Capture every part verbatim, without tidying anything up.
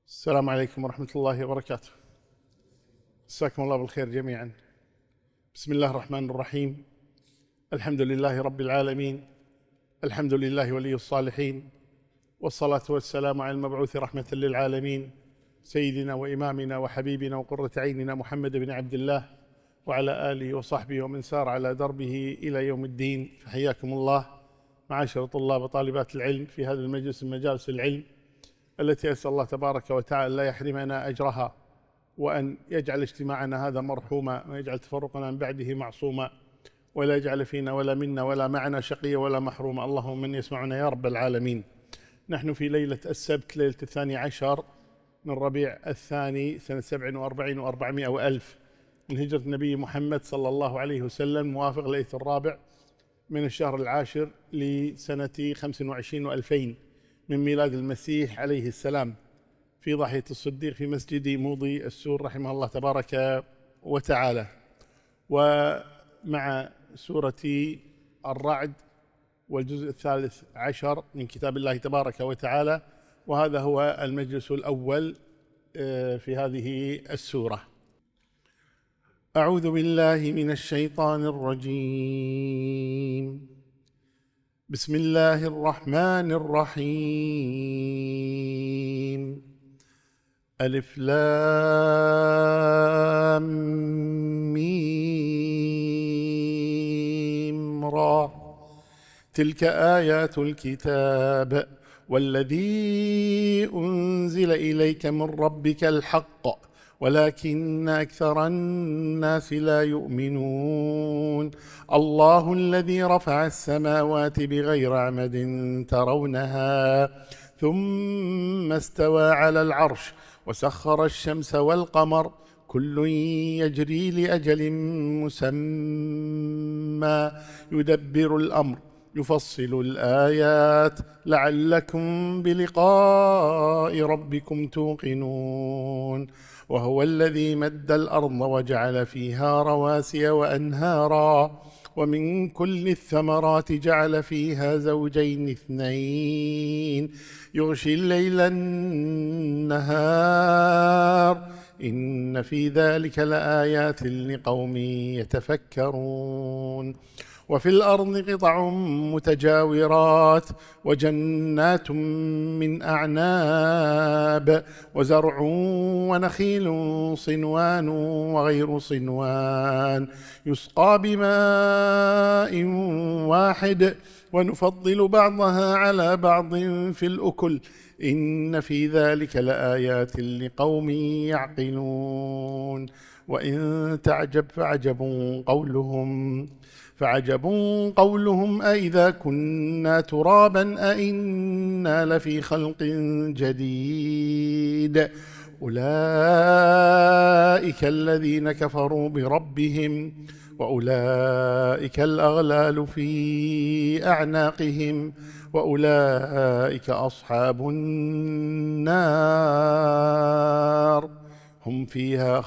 السلام عليكم ورحمة الله وبركاته. مساكم الله بالخير جميعا. بسم الله الرحمن الرحيم. الحمد لله رب العالمين، الحمد لله ولي الصالحين، والصلاة والسلام على المبعوث رحمة للعالمين سيدنا وإمامنا وحبيبنا وقرة عيننا محمد بن عبد الله وعلى آله وصحبه ومن سار على دربه إلى يوم الدين. فحياكم الله معاشر طلاب وطالبات العلم في هذا المجلس من مجالس العلم التي أسأل الله تبارك وتعالى لا يحرمنا أجرها، وأن يجعل اجتماعنا هذا مرحوما، ويجعل تفرقنا من بعده معصوما، ولا يجعل فينا ولا منا ولا معنا شقيا ولا محروما. اللهم من يسمعنا يا رب العالمين. نحن في ليلة السبت، ليلة الثاني عشر من ربيع الثاني سنة سبع وأربعين وأربعمائة وألف من هجرة النبي محمد صلى الله عليه وسلم، موافق ليلة الرابع من الشهر العاشر لسنة خمس وعشرين وألفين من ميلاد المسيح عليه السلام، في ضاحية الصديق في مسجد موضي السور رحمه الله تبارك وتعالى، ومع سورة الرعد والجزء الثالث عشر من كتاب الله تبارك وتعالى، وهذا هو المجلس الأول في هذه السورة. أعوذ بالله من الشيطان الرجيم. بسم الله الرحمن الرحيم. ألف لام ميم را، تلك آيات الكتاب والذي أنزل إليك من ربك الحق ولكن أكثر الناس لا يؤمنون. الله الذي رفع السماوات بغير عمد ترونها ثم استوى على العرش وسخر الشمس والقمر كل يجري لأجل مسمى يدبر الأمر يفصل الآيات لعلكم بلقاء ربكم توقنون. وهو الذي مد الأرض وجعل فيها رواسي وأنهارا ومن كل الثمرات جعل فيها زوجين اثنين يغشي الليل النهار إن في ذلك لآيات لقوم يتفكرون. وفي الأرض قطع متجاورات وجنات من أعناب وزرع ونخيل صنوان وغير صنوان يسقى بماء واحد ونفضل بعضها على بعض في الأكل إن في ذلك لآيات لقوم يعقلون. وإن تعجب فعجب قولهم فعجب قولهم أئذا كنا ترابا أئنا لفي خلق جديد أولئك الذين كفروا بربهم وأولئك الأغلال في أعناقهم وأولئك أصحاب النار هم فيها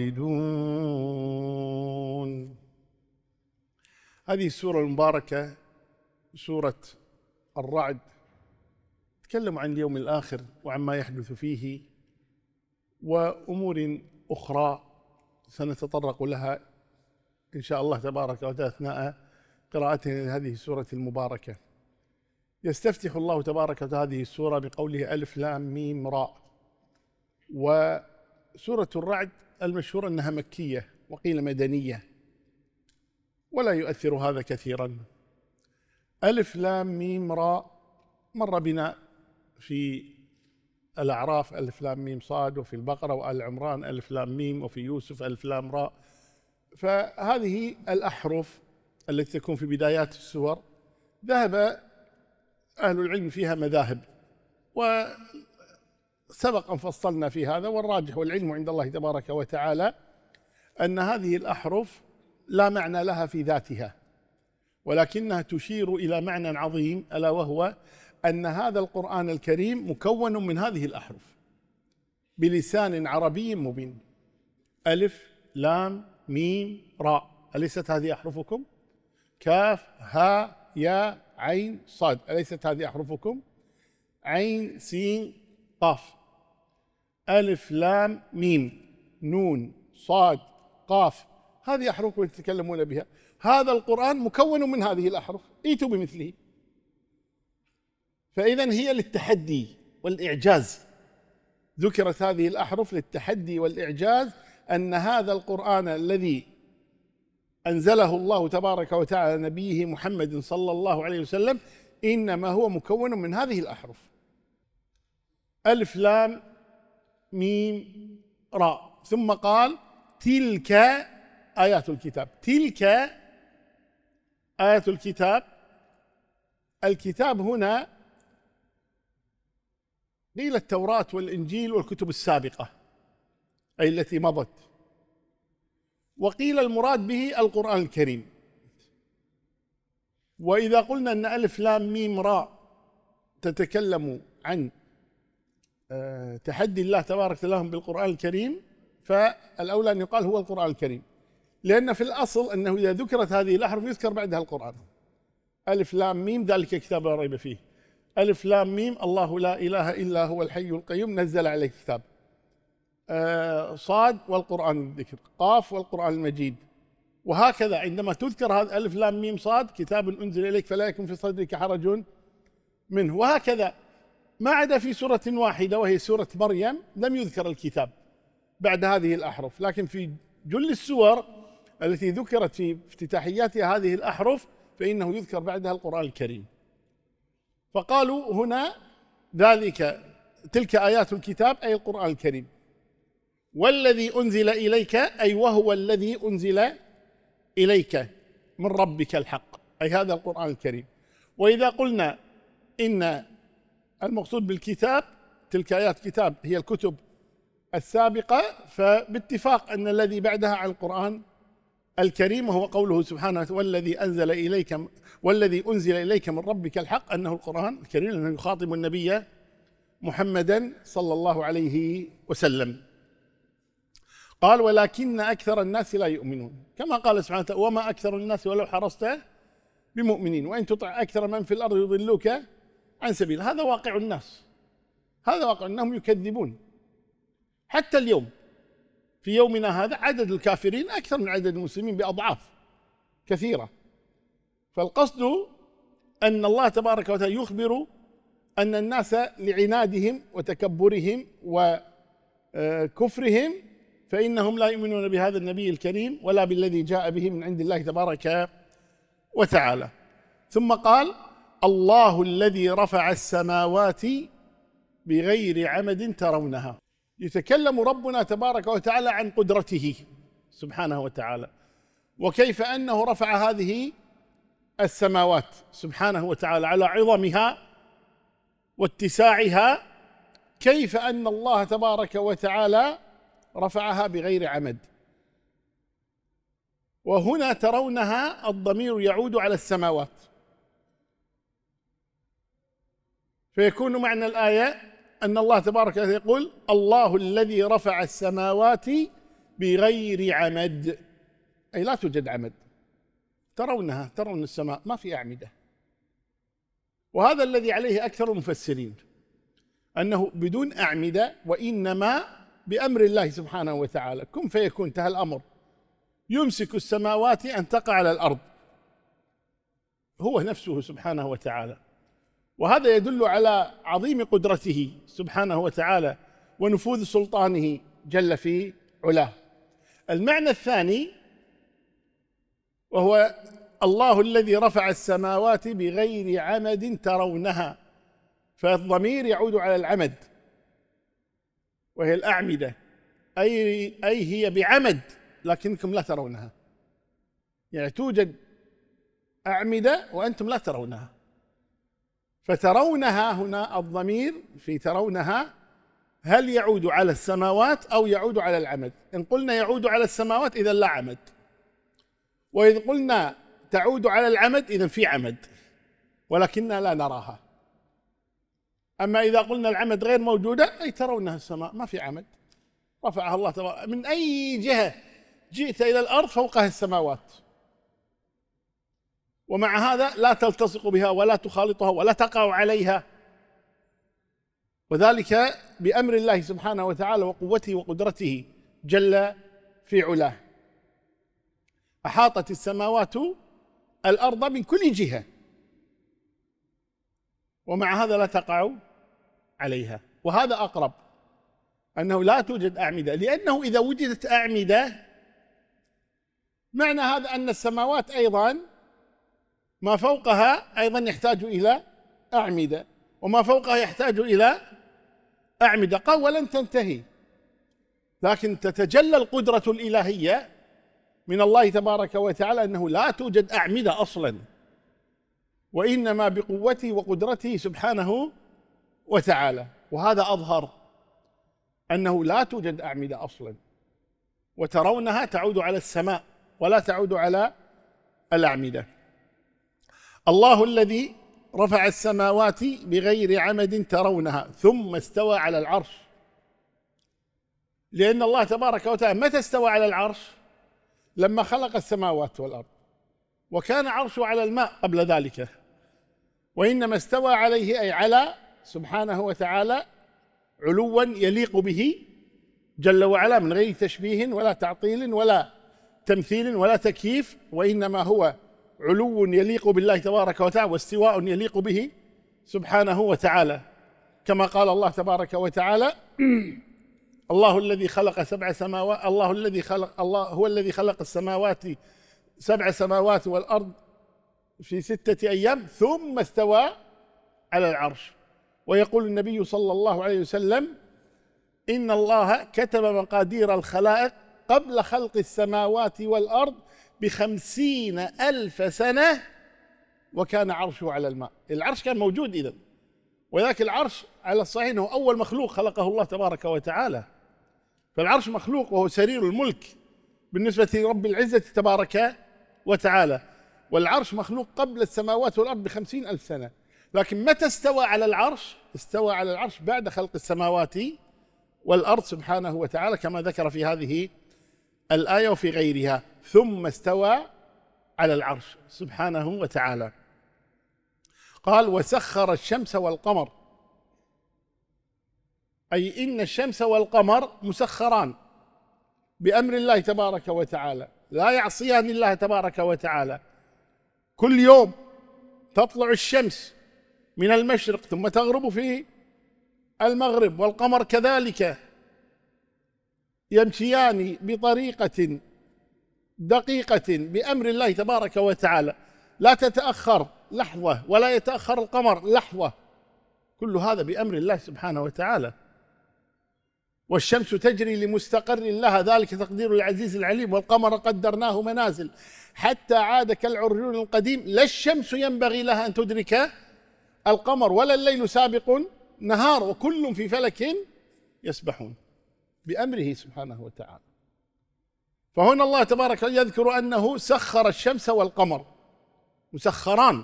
خالدون. هذه السورة المباركة سورة الرعد تتكلم عن اليوم الآخر وعما يحدث فيه وأمور أخرى سنتطرق لها إن شاء الله تبارك وتعالى أثناء قراءتنا لهذه السورة المباركة. يستفتح الله تبارك وتعالى هذه السورة بقوله ألف لام ميم راء. وسورة الرعد المشهور أنها مكية وقيل مدنية، ولا يؤثر هذا كثيرا. ألف لام ميم راء مر بنا في الأعراف ألف لام ميم صاد، وفي البقرة وآل عمران ألف لام ميم، وفي يوسف ألف لام راء. فهذه الأحرف التي تكون في بدايات السور ذهب أهل العلم فيها مذاهب، وسبق أن فصلنا في هذا، والراجح والعلم عند الله تبارك وتعالى أن هذه الأحرف لا معنى لها في ذاتها، ولكنها تشير إلى معنى عظيم، ألا وهو أن هذا القرآن الكريم مكون من هذه الأحرف بلسان عربي مبين. ألف لام ميم راء، أليست هذه أحرفكم؟ كاف ها يا عين صاد، أليست هذه أحرفكم؟ عين سين قاف. ألف لام ميم نون صاد قاف، هذه أحرف يتكلمون بها. هذا القرآن مكون من هذه الأحرف، ائتوا بمثله. فإذا هي للتحدي والإعجاز، ذكرت هذه الأحرف للتحدي والإعجاز، أن هذا القرآن الذي أنزله الله تبارك وتعالى على نبيه محمد صلى الله عليه وسلم إنما هو مكون من هذه الأحرف. ألف لام ميم راء. ثم قال تلك آيات الكتاب. تلك آيات الكتاب. الكتاب هنا قيل التوراة والإنجيل والكتب السابقة أي التي مضت، وقيل المراد به القرآن الكريم. وإذا قلنا أن ألف لام ميم راء تتكلم عن تحدي الله تبارك لهم بالقرآن الكريم، فالأولى أن يقال هو القرآن الكريم، لأن في الأصل أنه إذا ذكرت هذه الأحرف يذكر بعدها القرآن. ألف لام ميم ذلك كتاب لا ريب فيه. ألف لام ميم الله لا إله إلا هو الحي القيوم نزل عليه كتاب. آه صاد والقرآن الذكر. قاف والقرآن المجيد. وهكذا عندما تذكر هذا ألف لام ميم صاد كتاب أنزل إليك فلا يكن في صدرك حرج منه. وهكذا ما عدا في سورة واحدة وهي سورة مريم لم يذكر الكتاب بعد هذه الأحرف، لكن في جل السور التي ذكرت في افتتاحياتها هذه الأحرف فإنه يذكر بعدها القرآن الكريم. فقالوا هنا ذلك تلك آيات الكتاب أي القرآن الكريم. والذي أنزل إليك أي وهو الذي أنزل إليك من ربك الحق أي هذا القرآن الكريم. وإذا قلنا إن المقصود بالكتاب تلك آيات كتاب هي الكتب السابقة، فباتفاق أن الذي بعدها على القرآن الكريم وهو قوله سبحانه والذي أنزل إليك والذي أنزل إليك من ربك الحق أنه القرآن الكريم، لأنه يخاطب النبي محمدا صلى الله عليه وسلم. قال ولكن أكثر الناس لا يؤمنون، كما قال سبحانه وتعالى وما أكثر الناس ولو حرصت بمؤمنين وإن تطع أكثر من في الأرض يضلوك عن سبيل. هذا واقع الناس، هذا واقع أنهم يكذبون حتى اليوم. في يومنا هذا عدد الكافرين أكثر من عدد المسلمين بأضعاف كثيرة. فالقصد أن الله تبارك وتعالى يخبر أن الناس لعنادهم وتكبرهم وكفرهم فإنهم لا يؤمنون بهذا النبي الكريم ولا بالذي جاء به من عند الله تبارك وتعالى. ثم قال الله الذي رفع السماوات بغير عمد ترونها. يتكلم ربنا تبارك وتعالى عن قدرته سبحانه وتعالى، وكيف أنه رفع هذه السماوات سبحانه وتعالى على عظمها واتساعها، كيف أن الله تبارك وتعالى رفعها بغير عمد. وهنا ترونها الضمير يعود على السماوات، فيكون معنى الآية أن الله تبارك وتعالى يقول الله الذي رفع السماوات بغير عمد، أي لا توجد عمد، ترونها، ترون السماء ما في أعمدة. وهذا الذي عليه أكثر المفسرين أنه بدون أعمدة، وإنما بأمر الله سبحانه وتعالى كن فيكون، انتهى الأمر. يمسك السماوات أن تقع على الأرض هو نفسه سبحانه وتعالى. وهذا يدل على عظيم قدرته سبحانه وتعالى ونفوذ سلطانه جل في علاه. المعنى الثاني وهو الله الذي رفع السماوات بغير عمد ترونها، فالضمير يعود على العمد وهي الأعمدة، أي أي هي بعمد لكنكم لا ترونها، يعني توجد أعمدة وأنتم لا ترونها. فترونها هنا الضمير في ترونها هل يعود على السماوات أو يعود على العمد؟ إن قلنا يعود على السماوات إذن لا عمد، وإذا قلنا تعود على العمد إذن في عمد ولكننا لا نراها. أما إذا قلنا العمد غير موجودة أي ترونها السماء ما في عمد، رفعها الله تبارك من أي جهة جئت إلى الأرض فوقها السماوات، ومع هذا لا تلتصق بها ولا تخالطها ولا تقع عليها. وذلك بأمر الله سبحانه وتعالى وقوته وقدرته جل في علاه. أحاطت السماوات الأرض من كل جهة، ومع هذا لا تقع عليها. وهذا أقرب، أنه لا توجد أعمدة، لأنه إذا وجدت أعمدة معنى هذا أن السماوات أيضا ما فوقها أيضا يحتاج إلى أعمدة، وما فوقها يحتاج إلى أعمدة. قال ولن تنتهي، لكن تتجلى القدرة الإلهية من الله تبارك وتعالى أنه لا توجد أعمدة أصلا، وإنما بقوته وقدرته سبحانه وتعالى. وهذا أظهر أنه لا توجد أعمدة أصلا، وترونها تعود على السماء ولا تعود على الأعمدة. الله الذي رفع السماوات بغير عمد ترونها ثم استوى على العرش. لأن الله تبارك وتعالى متى استوى على العرش؟ لما خلق السماوات والأرض، وكان عرشه على الماء قبل ذلك، وإنما استوى عليه أي على سبحانه وتعالى علوا يليق به جل وعلا، من غير تشبيه ولا تعطيل ولا تمثيل ولا تكييف، وإنما هو علو يليق بالله تبارك وتعالى، واستواء يليق به سبحانه وتعالى، كما قال الله تبارك وتعالى: الله الذي خلق سبع سماوات الله الذي خلق الله هو الذي خلق السماوات سبع سماوات والأرض في ستة أيام ثم استوى على العرش. ويقول النبي صلى الله عليه وسلم: إن الله كتب مقادير الخلائق قبل خلق السماوات والأرض بخمسين ألف سنة وكان عرشه على الماء. العرش كان موجود إذن، وذاك العرش على الصحيح أنه أول مخلوق خلقه الله تبارك وتعالى، فالعرش مخلوق وهو سرير الملك بالنسبة لرب العزة تبارك وتعالى، والعرش مخلوق قبل السماوات والأرض بخمسين ألف سنة. لكن متى استوى على العرش؟ استوى على العرش بعد خلق السماوات والأرض سبحانه وتعالى، كما ذكر في هذه الآية وفي غيرها: ثم استوى على العرش سبحانه وتعالى. قال: وسخر الشمس والقمر، أي إن الشمس والقمر مسخران بأمر الله تبارك وتعالى، لا يعصيان الله تبارك وتعالى. كل يوم تطلع الشمس من المشرق ثم تغرب في المغرب، والقمر كذلك، يمشيان بطريقة دقيقة بأمر الله تبارك وتعالى، لا تتأخر لحظة ولا يتأخر القمر لحظة، كل هذا بأمر الله سبحانه وتعالى. والشمس تجري لمستقر لها، ذلك تقدير العزيز العليم. والقمر قدرناه منازل حتى عاد كالعرجون القديم، لا الشمس ينبغي لها أن تدرك القمر ولا الليل سابق نهار، وكل في فلك يسبحون بأمره سبحانه وتعالى. فهنا الله تبارك يذكر أنه سخر الشمس والقمر مسخران،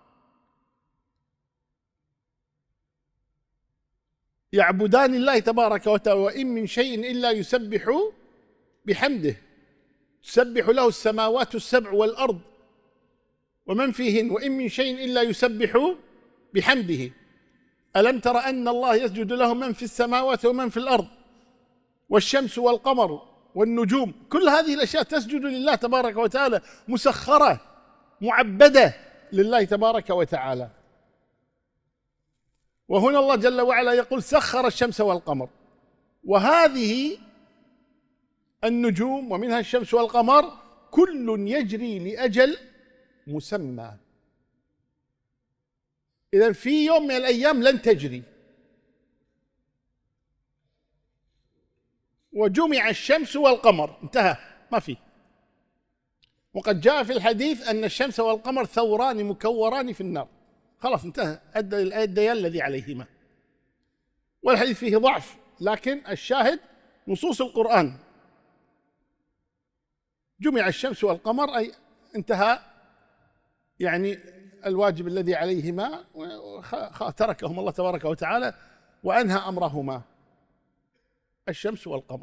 يعبدان الله تبارك وتعالى، وإن من شيء إلا يسبح بحمده، تسبح له السماوات السبع والأرض ومن فيهن، وإن من شيء إلا يسبح بحمده. ألم تر أن الله يسجد له من في السماوات ومن في الأرض، والشمس والقمر والنجوم، كل هذه الأشياء تسجد لله تبارك وتعالى، مسخرة معبدة لله تبارك وتعالى. وهنا الله جل وعلا يقول: سخر الشمس والقمر. وهذه النجوم ومنها الشمس والقمر كل يجري لأجل مسمى، إذن في يوم من الأيام لن تجري. وجمع الشمس والقمر، انتهى، ما في. وقد جاء في الحديث أن الشمس والقمر ثوران مكوران في النار، خلاص انتهى، أدى الديان الذي عليهما. والحديث فيه ضعف، لكن الشاهد نصوص القرآن. جمع الشمس والقمر أي انتهى يعني الواجب الذي عليهما، تركهم الله تبارك وتعالى وأنهى أمرهما، الشمس والقمر.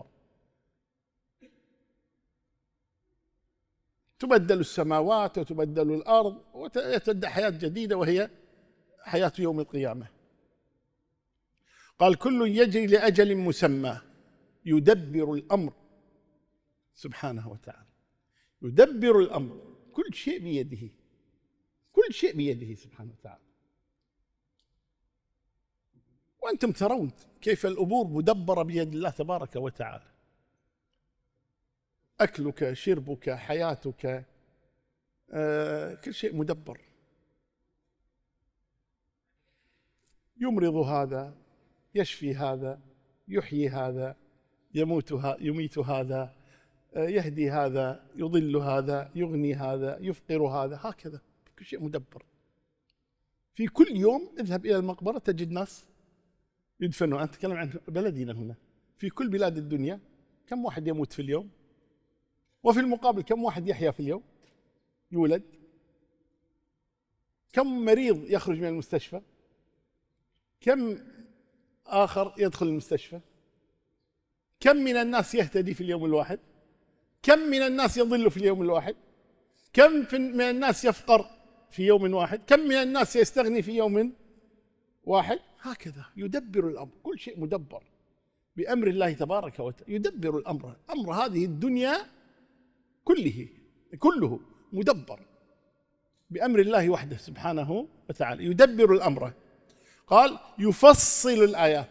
تبدل السماوات وتبدل الأرض وتبدأ حياة جديدة، وهي حياة يوم القيامة. قال كل يجري لأجل مسمى يدبر الأمر سبحانه وتعالى. يدبر الأمر، كل شيء بيده، كل شيء بيده سبحانه وتعالى. وأنتم ترون كيف الأمور مدبرة بيد الله تبارك وتعالى. أكلك، شربك، حياتك، آه، كل شيء مدبر. يمرض هذا، يشفي هذا، يحيي هذا، يموت ها يميت هذا، يهدي هذا، يضل هذا، يغني هذا، يفقر هذا، هكذا كل شيء مدبر. في كل يوم اذهب إلى المقبرة تجد ناس يدفنوا. أنا أتكلم عن بلدنا هنا. في كل بلاد الدنيا كم واحد يموت في اليوم؟ وفي المقابل كم واحد يحيا في اليوم؟ يولد. كم مريض يخرج من المستشفى؟ كم آخر يدخل المستشفى؟ كم من الناس يهتدي في اليوم الواحد؟ كم من الناس يضل في اليوم الواحد؟ كم من الناس يفقر في يوم واحد؟ كم من الناس يستغني في يوم واحد؟ هكذا يدبر الأمر، كل شيء مدبر بأمر الله تبارك وتعالى. يدبر الأمر، أمر هذه الدنيا كله كله مدبر بأمر الله وحده سبحانه وتعالى. يدبر الأمر. قال يفصل الآيات،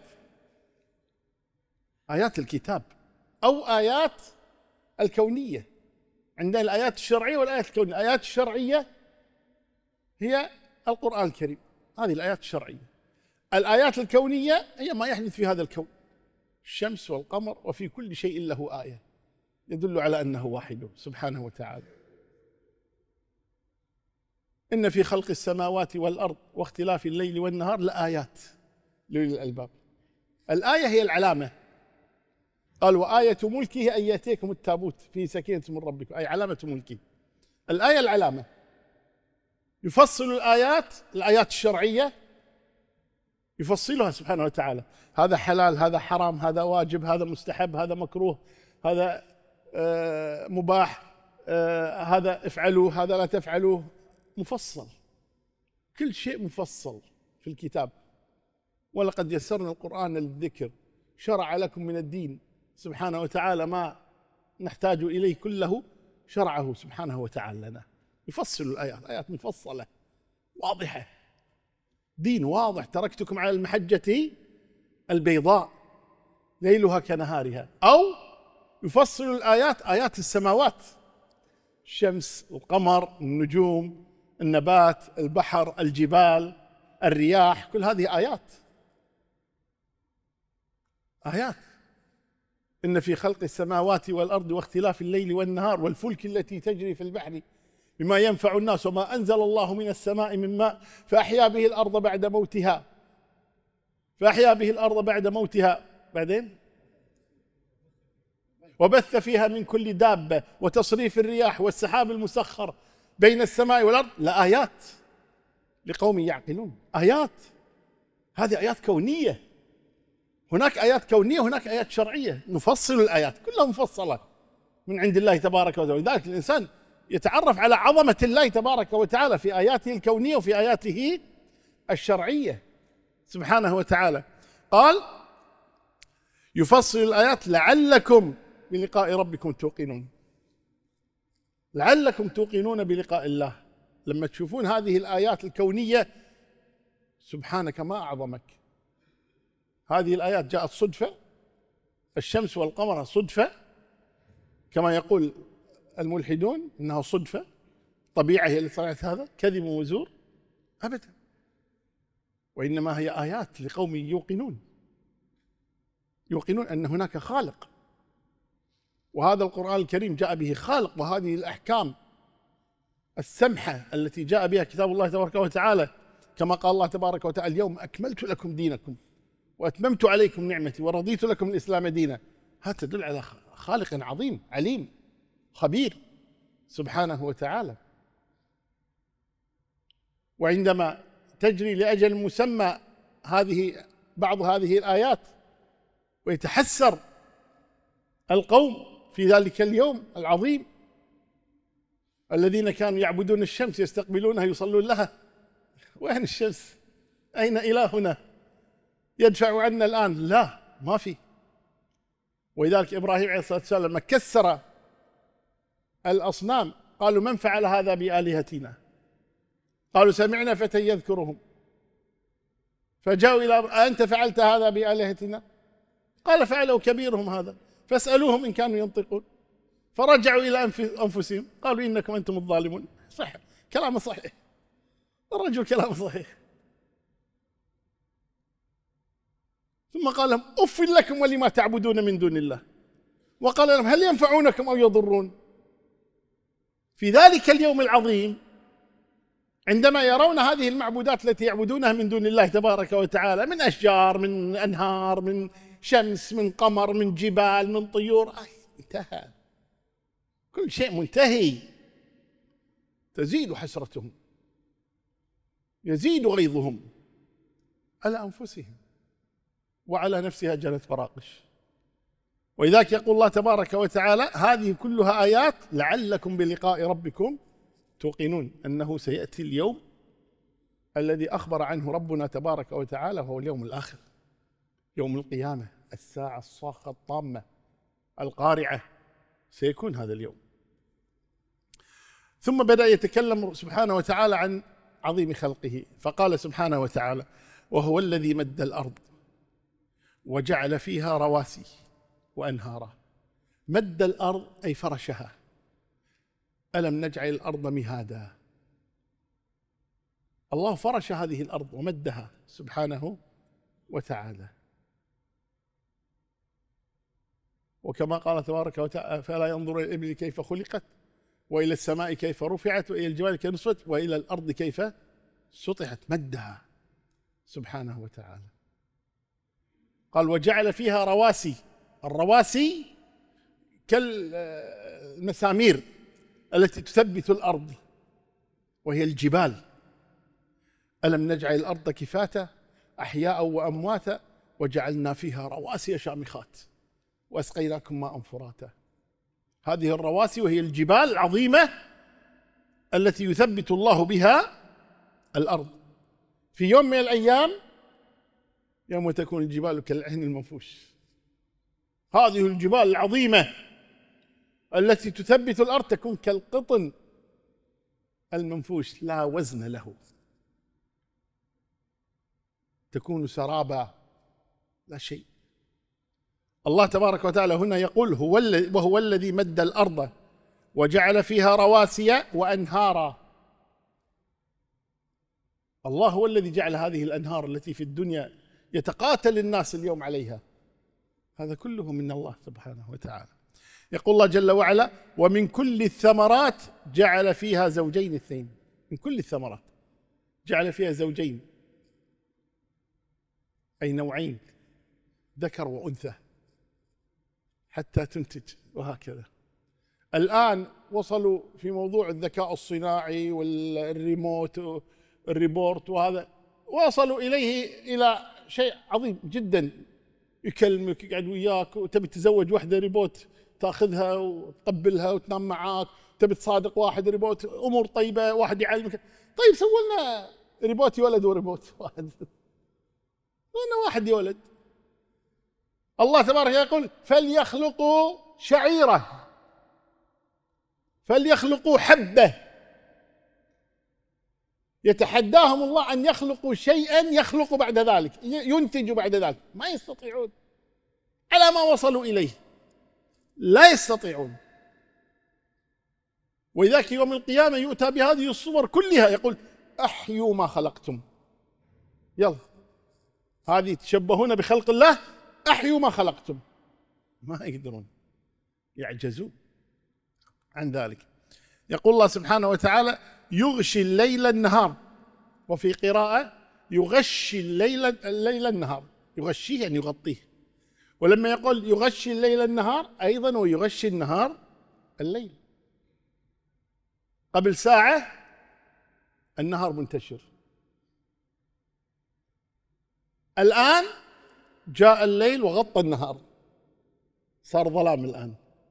آيات الكتاب أو آيات الكونية. عندنا الآيات الشرعية والآيات الكونية. الآيات الشرعية هي القرآن الكريم، هذه الآيات الشرعية. الآيات الكونية هي ما يحدث في هذا الكون، الشمس والقمر، وفي كل شيء له آية يدل على أنه واحد سبحانه وتعالى. إن في خلق السماوات والأرض واختلاف الليل والنهار لآيات لأولي الألباب. الآية هي العلامة. قال وآية ملكه أن يأتيكم التابوت فيه سكينة من ربكم، أي علامة ملكه. الآية العلامة. يفصل الآيات، الآيات الشرعية يفصلها سبحانه وتعالى. هذا حلال، هذا حرام، هذا واجب، هذا مستحب، هذا مكروه، هذا آه مباح، آه هذا افعلوه، هذا لا تفعلوه. مفصل، كل شيء مفصل في الكتاب. ولقد يسرنا القرآن للذكر شرع لكم من الدين سبحانه وتعالى ما نحتاج إليه كله شرعه سبحانه وتعالى لنا. يفصل الآيات، آيات مفصلة واضحة، دين واضح. تركتكم على المحجة البيضاء ليلها كنهارها. أو يفصل الآيات، آيات السماوات، الشمس، القمر، النجوم، النبات، البحر، الجبال، الرياح، كل هذه آيات. آيات. إن في خلق السماوات والأرض واختلاف الليل والنهار والفلك التي تجري في البحر بما ينفع الناس وما أنزل الله من السماء من ماء فأحيا به الأرض بعد موتها فأحيا به الأرض بعد موتها بعدين وبث فيها من كل دابة وتصريف الرياح والسحاب المسخر بين السماء والأرض لآيات لقوم يعقلون. آيات، هذه آيات كونية. هناك آيات كونية وهناك آيات شرعية. نفصل الآيات، كلها مفصلة من عند الله تبارك وتعالى. لذلك الإنسان يتعرف على عظمة الله تبارك وتعالى في آياته الكونية وفي آياته الشرعية سبحانه وتعالى. قال يفصل الآيات لعلكم بلقاء ربكم توقنون. لعلكم توقنون بلقاء الله. لما تشوفون هذه الآيات الكونية سبحانك ما أعظمك. هذه الآيات جاءت صدفة، الشمس والقمر صدفة كما يقول الملحدون إنها صدفة، طبيعة هي اللي صنعت هذا، كذب وزور، أبدا. وإنما هي آيات لقوم يوقنون، يوقنون أن هناك خالق، وهذا القرآن الكريم جاء به خالق. وهذه الأحكام السمحة التي جاء بها كتاب الله تبارك وتعالى كما قال الله تبارك وتعالى اليوم أكملت لكم دينكم وأتممت عليكم نعمتي ورضيت لكم الإسلام دينا. هذا تدل على خالق عظيم عليم خبير سبحانه وتعالى. وعندما تجري لأجل مسمى هذه بعض هذه الآيات ويتحسر القوم في ذلك اليوم العظيم الذين كانوا يعبدون الشمس يستقبلونها يصلون لها. وين الشمس؟ أين إلهنا؟ يدفع عنا الآن؟ لا، ما في. ولذلك إبراهيم عليه الصلاة والسلام لما كسر الأصنام قالوا: من فعل هذا بآلهتنا؟ قالوا: سمعنا فتى يذكرهم. فجاءوا إلى: أنت فعلت هذا بآلهتنا؟ قال: فعلوا كبيرهم هذا فاسألوهم إن كانوا ينطقون. فرجعوا إلى أنفسهم قالوا: إنكم أنتم الظالمون. صح، كلامه صحيح، الرجل كلامه صحيح. ثم قال لهم: أف لكم ولما تعبدون من دون الله. وقال لهم: هل ينفعونكم أو يضرون؟ في ذلك اليوم العظيم عندما يرون هذه المعبودات التي يعبدونها من دون الله تبارك وتعالى، من أشجار، من أنهار، من شمس، من قمر، من جبال، من طيور، انتهى، كل شيء منتهي. تزيد حسرتهم، يزيد غيظهم على أنفسهم وعلى نفسها جنت براقش. ولذلك يقول الله تبارك وتعالى: هذه كلها آيات لعلكم بلقاء ربكم توقنون. أنه سيأتي اليوم الذي أخبر عنه ربنا تبارك وتعالى، وهو اليوم الآخر، يوم القيامة، الساعة الصاخة الطامة القارعة، سيكون هذا اليوم. ثم بدأ يتكلم سبحانه وتعالى عن عظيم خلقه، فقال سبحانه وتعالى: وهو الذي مد الأرض وجعل فيها رواسي وأنهارا. مد الأرض أي فرشها. ألم نجعل الأرض مهادا. الله فرش هذه الأرض ومدها سبحانه وتعالى. وكما قال تبارك وتعالى: فلا ينظر إلى الإبل كيف خلقت وإلى السماء كيف رفعت وإلى الجبال كيف نصبت وإلى الأرض كيف سطحت. مدها سبحانه وتعالى. قال: وجعل فيها رواسي. الرواسي كالمسامير التي تثبت الأرض، وهي الجبال. ألم نجعل الأرض كفاتا أحياء وأمواتا وجعلنا فيها رواسي شامخات وأسقيناكم ماء فراتا. هذه الرواسي وهي الجبال العظيمة التي يثبت الله بها الأرض. في يوم من الأيام يوم تكون الجبال كالعهن المنفوش. هذه الجبال العظيمة التي تثبت الأرض تكون كالقطن المنفوش لا وزن له، تكون سرابا لا شيء. الله تبارك وتعالى هنا يقول: هو وهو الذي مد الأرض وجعل فيها رواسي وأنهارا. الله هو الذي جعل هذه الأنهار التي في الدنيا يتقاتل الناس اليوم عليها، هذا كله من الله سبحانه وتعالى. يقول الله جل وعلا: ومن كل الثمرات جعل فيها زوجين اثنين. من كل الثمرات جعل فيها زوجين، أي نوعين، ذكر وأنثى، حتى تنتج، وهكذا. الآن وصلوا في موضوع الذكاء الصناعي والريموت الريبورت، وهذا وصلوا إليه إلى شيء عظيم جدا. يكلمك، يقعد وياك، وتبي تتزوج واحدة ريبوت تاخذها وتقبلها وتنام معاك، تبي تصادق واحد ريبوت، أمور طيبة، واحد يعلمك. طيب سووا لنا ريبوت يولد وريبوت واحد، لنا واحد يولد. الله تبارك يقول: فليخلقوا شعيرة، فليخلقوا حبة. يتحداهم الله أن يخلقوا شيئا يخلقوا بعد ذلك، ينتجوا بعد ذلك، ما يستطيعون على ما وصلوا إليه، لا يستطيعون. ولذلك يوم القيامة يؤتى بهذه الصور كلها، يقول: أحيوا ما خلقتم. يلا، هذه تشبهون بخلق الله، أحيوا ما خلقتم. ما يقدرون، يعجزون عن ذلك. يقول الله سبحانه وتعالى: يغشي الليل النهار. وفي قراءة: يغشي الليل الليل النهار. يغشيه يعني يغطيه. ولما يقول يغشي الليل النهار أيضا ويغشي النهار الليل. قبل ساعة النهار منتشر، الآن جاء الليل وغطى النهار، صار ظلام الآن.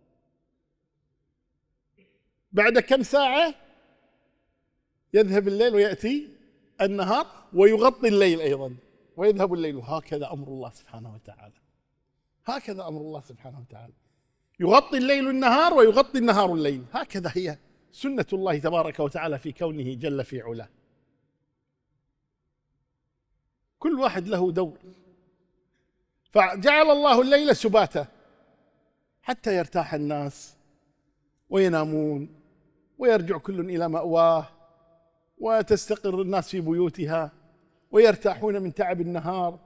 بعد كم ساعة يذهب الليل ويأتي النهار ويغطي الليل أيضا. ويذهب الليل. هكذا أمر الله سبحانه وتعالى، هكذا أمر الله سبحانه وتعالى، يغطي الليل النهار ويغطي النهار الليل. هكذا هي سنة الله تبارك وتعالى في كونه جل في علاه. كل واحد له دور. فجعل الله الليل سباتا حتى يرتاح الناس وينامون ويرجع كل إلى مأواه وتستقر الناس في بيوتها ويرتاحون من تعب النهار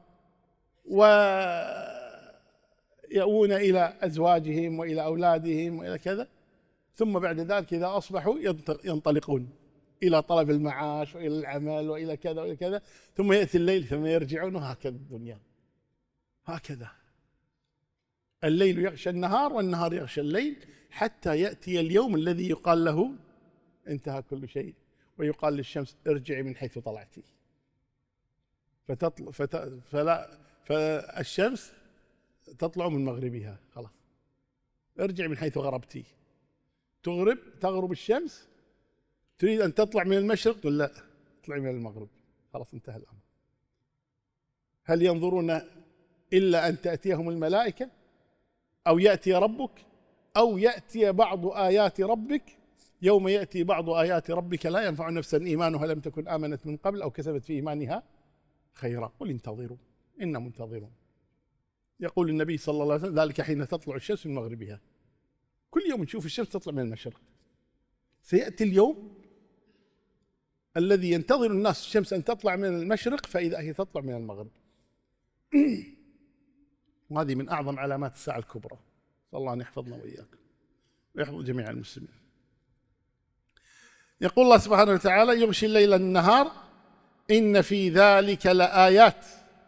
ويأوون إلى أزواجهم وإلى أولادهم وإلى كذا. ثم بعد ذلك إذا أصبحوا ينطلقون إلى طلب المعاش وإلى العمل وإلى كذا وإلى كذا، ثم يأتي الليل ثم يرجعون. وهكذا الدنيا، هكذا الليل يغشى النهار والنهار يغشى الليل حتى يأتي اليوم الذي يقال له انتهى كل شيء، ويقال للشمس ارجعي من حيث طلعتي فتطلع فت... فلا فالشمس تطلع من مغربها، خلاص ارجعي من حيث غربتي. تغرب تغرب الشمس، تريد أن تطلع من المشرق، تقول لا اطلعي من المغرب، خلاص انتهى الأمر. هل ينظرون إلا أن تأتيهم الملائكة أو يأتي ربك أو يأتي بعض آيات ربك؟ يوم يأتي بعض آيات ربك لا ينفع نفسا إيمانها لم تكن آمنت من قبل أو كسبت في إيمانها خيرا قل انتظروا إنا منتظرون. يقول النبي صلى الله عليه وسلم ذلك حين تطلع الشمس من مغربها. كل يوم نشوف الشمس تطلع من المشرق. سيأتي اليوم الذي ينتظر الناس الشمس أن تطلع من المشرق فإذا هي تطلع من المغرب. وهذه من أعظم علامات الساعة الكبرى. صلى الله أن يحفظنا وإياكم ويحفظ جميع المسلمين. يقول الله سبحانه وتعالى يغشي الليل النهار إن في ذلك لآيات.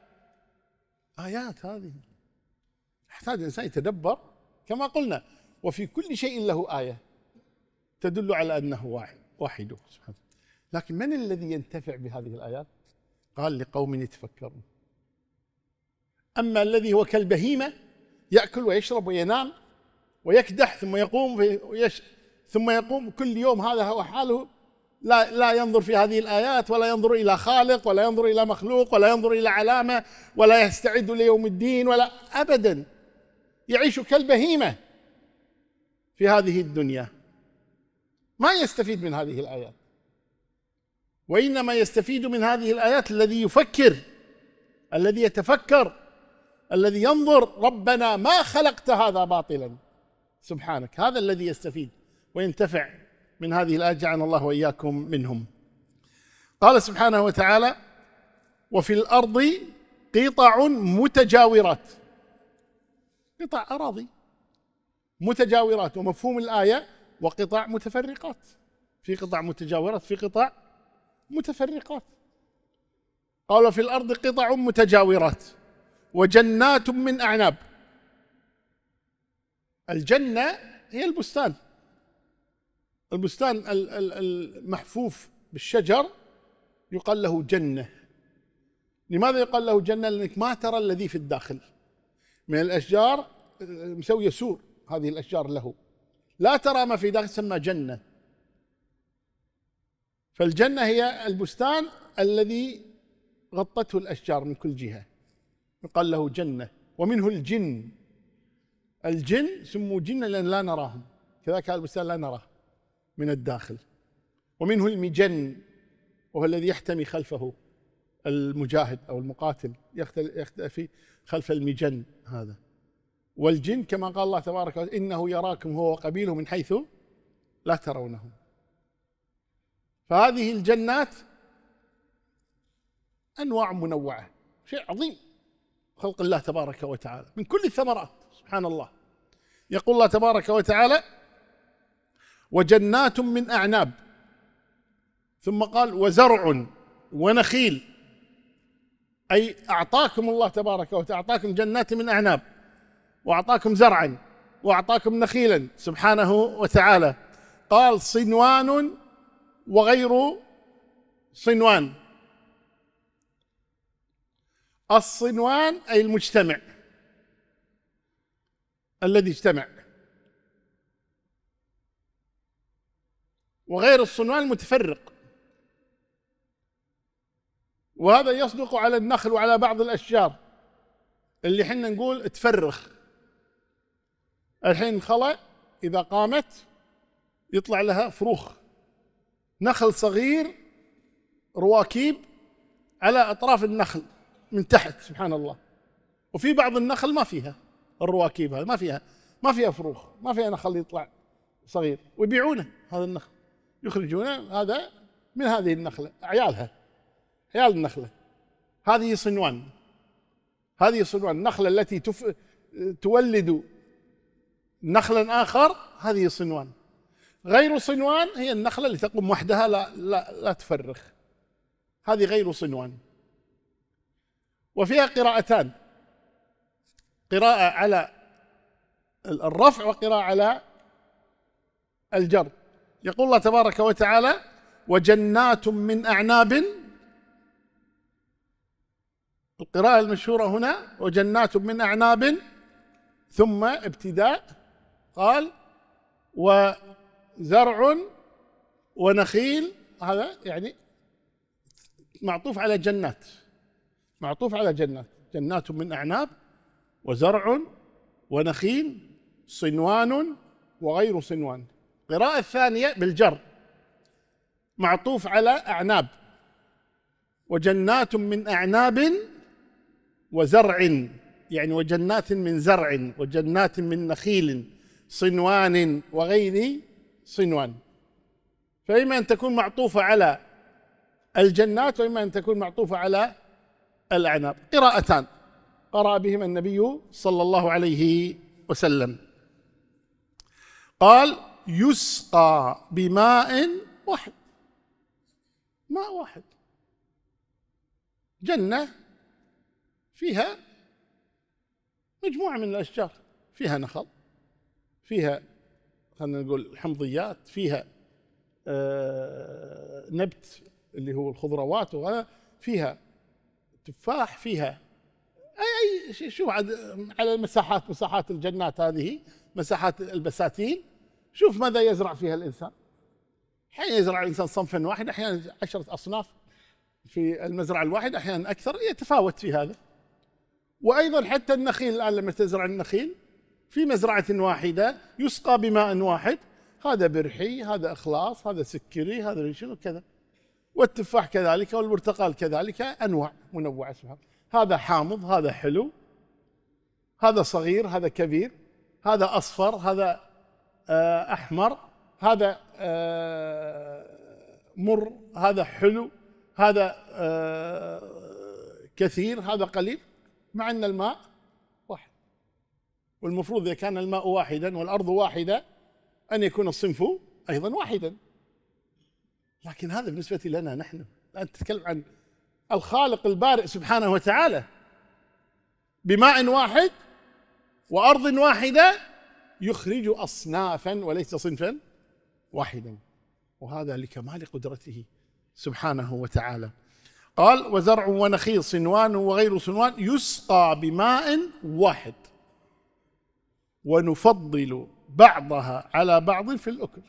آيات هذه يحتاج الإنسان يتدبر كما قلنا، وفي كل شيء له آية تدل على أنه واحد واحد سبحانه. لكن من الذي ينتفع بهذه الآيات؟ قال لقوم يتفكرون. أما الذي هو كالبهيمة يأكل ويشرب وينام ويكدح ثم يقوم ويش ثم يقوم كل يوم، هذا هو حاله، لا لا ينظر في هذه الآيات ولا ينظر إلى خالق ولا ينظر إلى مخلوق ولا ينظر إلى علامة ولا يستعد ليوم الدين ولا أبدا، يعيش كالبهيمة في هذه الدنيا، ما يستفيد من هذه الآيات. وإنما يستفيد من هذه الآيات الذي يفكر، الذي يتفكر، الذي ينظر ربنا ما خلقت هذا باطلا سبحانك، هذا الذي يستفيد وينتفع من هذه الآيات، جعلنا الله وإياكم منهم. قال سبحانه وتعالى وفي الأرض قطع متجاورات، قطع أراضي متجاورات، ومفهوم الآية وقطع متفرقات، في قطع متجاورات في قطع متفرقات. قال في الأرض قطع متجاورات وجنات من أعناب. الجنة هي البستان، البستان المحفوف بالشجر يقال له جنة. لماذا يقال له جنة؟ لأنك ما ترى الذي في الداخل من الأشجار، مسوية سور هذه الأشجار له، لا ترى ما في داخل، تسمى جنة. فالجنة هي البستان الذي غطته الأشجار من كل جهة، يقال له جنة. ومنه الجن، الجن سموا جنة لأن لا نراهم، كذلك البستان لا نراه من الداخل. ومنه المجن وهو الذي يحتمي خلفه المجاهد أو المقاتل، يختفي خلف المجن هذا. والجن كما قال الله تبارك وتعالى إنه يراكم هو وقبيله من حيث لا ترونهم. فهذه الجنات أنواع منوعة، شيء عظيم خلق الله تبارك وتعالى من كل الثمرات، سبحان الله. يقول الله تبارك وتعالى وجنات من أعناب، ثم قال وزرع ونخيل، أي أعطاكم الله تبارك وتعالى، أعطاكم جنات من أعناب وأعطاكم زرعا وأعطاكم نخيلا سبحانه وتعالى. قال صنوان وغير صنوان. الصنوان أي المجتمع الذي اجتمع، وغير الصنوان المتفرق. وهذا يصدق على النخل وعلى بعض الأشجار اللي حنا نقول تفرخ. الحين الخلا إذا قامت يطلع لها فروخ، نخل صغير رواكيب على أطراف النخل من تحت، سبحان الله. وفي بعض النخل ما فيها الرواكيب، هذا ما فيها ما فيها فروخ، ما فيها نخل يطلع صغير، ويبيعونه هذا النخل، يخرجونه هذا من هذه النخلة، عيالها عيال النخلة. هذه صنوان، هذه صنوان النخلة التي تف... تولد نخلا آخر، هذه صنوان. غير صنوان هي النخلة اللي تقوم وحدها لا, لا, لا تفرخ، هذه غير صنوان. وفيها قراءتان، قراءة على الرفع وقراءة على الجر. يقول الله تبارك وتعالى: وجنات من أعناب. القراءة المشهورة هنا وجنات من أعناب، ثم ابتداء قال وزرع ونخيل، هذا يعني معطوف على جنات، معطوف على جنات. جنات من أعناب وزرع ونخيل صنوان وغير صنوان. القراءة الثانية بالجر، معطوف على أعناب، وجنات من أعناب وزرع، يعني وجنات من زرع وجنات من نخيل صنوان وغير صنوان. فإما أن تكون معطوفة على الجنات وإما أن تكون معطوفة على الأعناب. قراءتان قرأ بهما النبي صلى الله عليه وسلم. قال: يسقى بماء واحد، ماء واحد، جنة فيها مجموعة من الأشجار، فيها نخل، فيها خلينا نقول حمضيات، فيها آه نبت اللي هو الخضروات، وغيرها، فيها تفاح، فيها أي أي شيء. شوف على المساحات، مساحات الجنات هذه، مساحات البساتين، شوف ماذا يزرع فيها الإنسان. أحيانا يزرع الإنسان صنفا واحد، أحيانا عشرة أصناف في المزرعة الواحدة، أحيانا أكثر، يتفاوت في هذا. وأيضا حتى النخيل الآن لما تزرع النخيل في مزرعة واحدة يسقى بماء واحد، هذا برحي، هذا إخلاص، هذا سكري، هذا شنو كذا. والتفاح كذلك، والبرتقال كذلك، أنواع منوعة اسمها. هذا حامض، هذا حلو، هذا صغير، هذا كبير، هذا أصفر، هذا أحمر، هذا مر، هذا حلو، هذا كثير، هذا قليل، مع أن الماء واحد. والمفروض إذا كان الماء واحدا والأرض واحدة أن يكون الصنف أيضا واحدا. لكن هذا بالنسبة لنا نحن الآن تتكلم عن الخالق البارئ سبحانه وتعالى، بماء واحد وأرض واحدة يخرج أصنافا وليس صنفا واحدا، وهذا لكمال قدرته سبحانه وتعالى. قال: وزرع ونخيل صنوان وغير صنوان يسقى بماء واحد ونفضل بعضها على بعض في الأكل.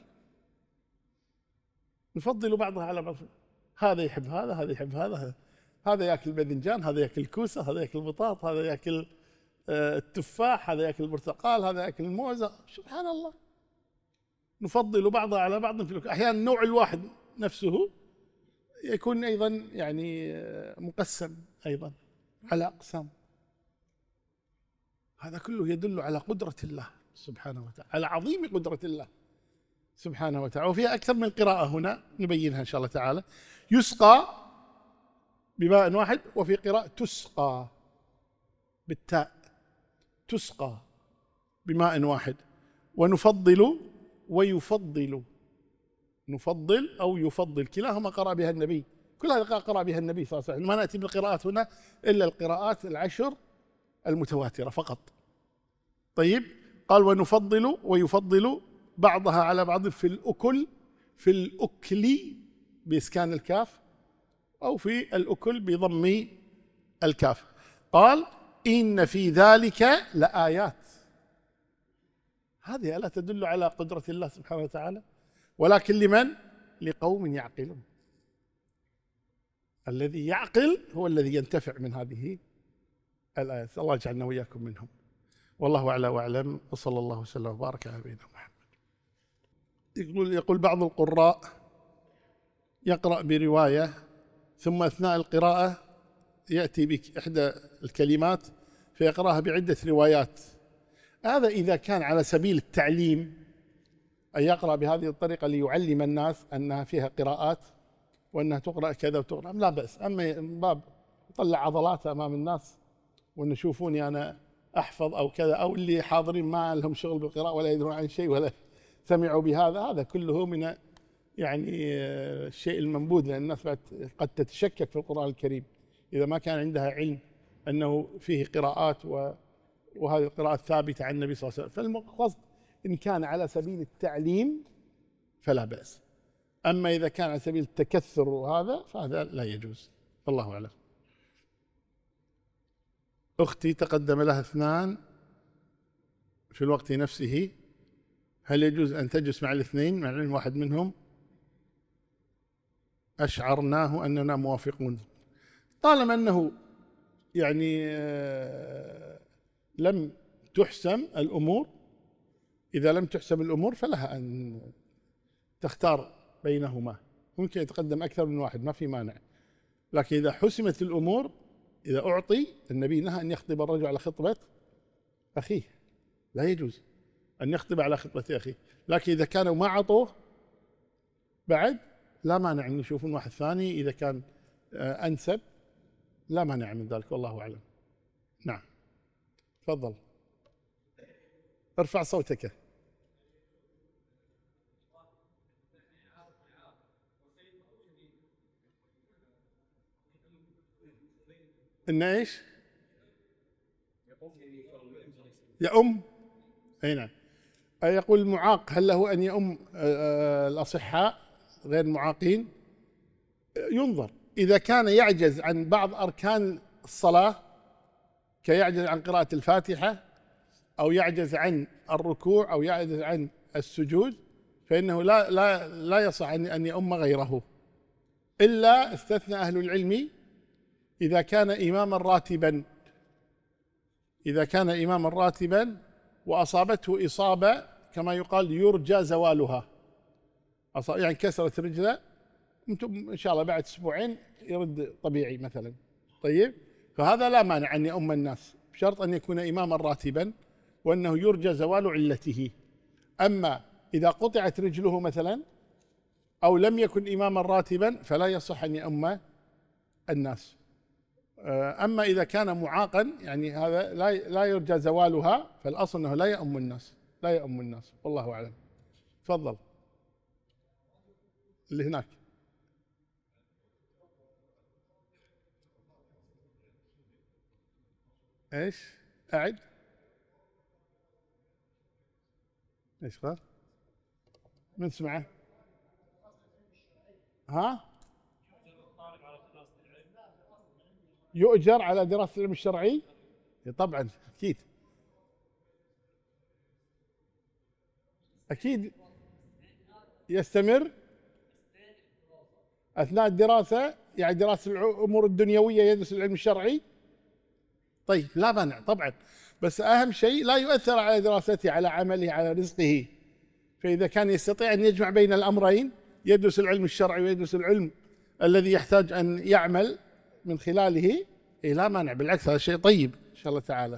نفضل بعضها على بعض، هذا يحب هذا، هذا يحب هذا، هذا ياكل باذنجان، هذا ياكل كوسه، هذا ياكل بطاط، هذا ياكل التفاح، هذا ياكل البرتقال، هذا ياكل الموزه. سبحان الله، نفضل بعضها على بعض في الأكل. احيانا النوع الواحد نفسه يكون ايضا يعني مقسم ايضا على اقسام. هذا كله يدل على قدرة الله سبحانه وتعالى، على عظيم قدرة الله سبحانه وتعالى. وفيها أكثر من قراءة هنا نبينها إن شاء الله تعالى. يسقى بماء واحد، وفي قراءة تسقى بالتاء، تسقى بماء واحد. ونفضل ويفضل، نفضل أو يفضل، كلاهما قرأ بها النبي، كل هذا قرأ بها النبي صلى الله عليه وسلم. ما نأتي بالقراءات هنا إلا القراءات العشر المتواترة فقط. طيب، قال: ونفضل ويفضل بعضها على بعض في الأكل، في الأكل بإسكان الكاف، أو في الأكل بضم الكاف. قال: إن في ذلك لآيات. هذه ألا تدل على قدرة الله سبحانه وتعالى؟ ولكن لمن؟ لقوم يعقلون. الذي يعقل هو الذي ينتفع من هذه الآيات. الله يجعلنا وإياكم منهم. والله أعلى وأعلم، وصلى الله وسلم وبارك على نبينا محمد. يقول يقول بعض القراء يقرأ برواية ثم أثناء القراءة يأتي بإحدى الكلمات فيقرأها بعدة روايات. هذا إذا كان على سبيل التعليم، أن يقرأ بهذه الطريقة ليعلم الناس أنها فيها قراءات وأنها تقرأ كذا وتقرأ، لا بأس. أما من باب يطلع عضلاته أمام الناس وأن يشوفوني أنا أحفظ أو كذا، أو اللي حاضرين ما لهم شغل بالقراءة ولا يدرون عن شيء ولا سمعوا بهذا، هذا كله من يعني الشيء المنبوذ، لأن الناس قد تتشكك في القرآن الكريم إذا ما كان عندها علم أنه فيه قراءات وهذه القراءات ثابتة عن النبي صلى الله عليه وسلم. فالمقصد إن كان على سبيل التعليم فلا بأس، أما إذا كان على سبيل التكثر وهذا فهذا لا يجوز. الله أعلم. أختي تقدم لها اثنان في الوقت نفسه، هل يجوز أن تجلس مع الاثنين مع العلم واحد منهم أشعرناه أننا موافقون؟ طالما أنه يعني لم تحسم الأمور، إذا لم تحسم الأمور فلها أن تختار بينهما، ممكن يتقدم أكثر من واحد ما في مانع، لكن إذا حسمت الأمور، إذا أعطي، النبي نهى أن يخطب الرجل على خطبة أخيه، لا يجوز أن يخطب على خطبة أخيه، لكن إذا كانوا ما عطوه بعد لا مانع أن يشوفون واحد ثاني إذا كان أنسب، لا مانع من ذلك، والله أعلم. نعم تفضل، ارفع صوتك. إن إيش؟ يؤم. أي نعم. يقول المعاق هل له أن يؤم الأصحاء غير المعاقين؟ ينظر، إذا كان يعجز عن بعض أركان الصلاة كيعجز عن قراءة الفاتحة أو يعجز عن الركوع أو يعجز عن السجود فإنه لا لا لا يصح أن يؤم غيره، إلا استثنى أهل العلم إذا كان إماما راتبا، إذا كان إماما راتبا وأصابته إصابة كما يقال يرجى زوالها، يعني كسرت رجله إن شاء الله بعد أسبوعين يرد طبيعي مثلا، طيب فهذا لا مانع أن يؤم الناس بشرط أن يكون إماما راتبا وأنه يرجى زوال علته. أما إذا قطعت رجله مثلا أو لم يكن إماما راتبا فلا يصح أن يؤم الناس. أما إذا كان معاقا يعني هذا لا لا يرجى زوالها، فالأصل أنه لا يؤم الناس، لا يؤم الناس، والله أعلم. تفضل اللي هناك. ايش؟ أعد. ايش قال؟ من سمعه؟ ها؟ يؤجر على دراسة العلم الشرعي؟ طبعا أكيد أكيد يستمر أثناء الدراسة، يعني دراسة الأمور الدنيوية يدرس العلم الشرعي، طيب لا مانع طبعا، بس أهم شيء لا يؤثر على دراسته، على عمله، على رزقه. فإذا كان يستطيع أن يجمع بين الأمرين، يدرس العلم الشرعي ويدرس العلم الذي يحتاج أن يعمل من خلاله، إيه لا مانع، بالعكس هذا شيء طيب إن شاء الله تعالى.